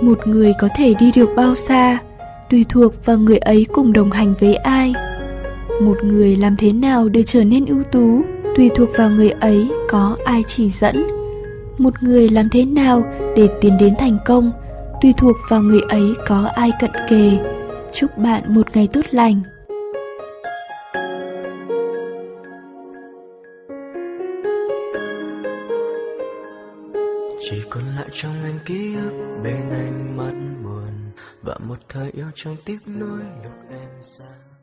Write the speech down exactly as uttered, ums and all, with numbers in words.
Một người có thể đi được bao xa tùy thuộc vào người ấy cùng đồng hành với ai. Một người làm thế nào để trở nên ưu tú tùy thuộc vào người ấy có ai chỉ dẫn. Một người làm thế nào để tiến đến thành công tùy thuộc vào người ấy có ai cận kề. Chúc bạn một ngày tốt lành. Chỉ còn lại trong anh ký ức bên anh mắt buồn và một thời yêu trong tiếc nuối lúc em xa.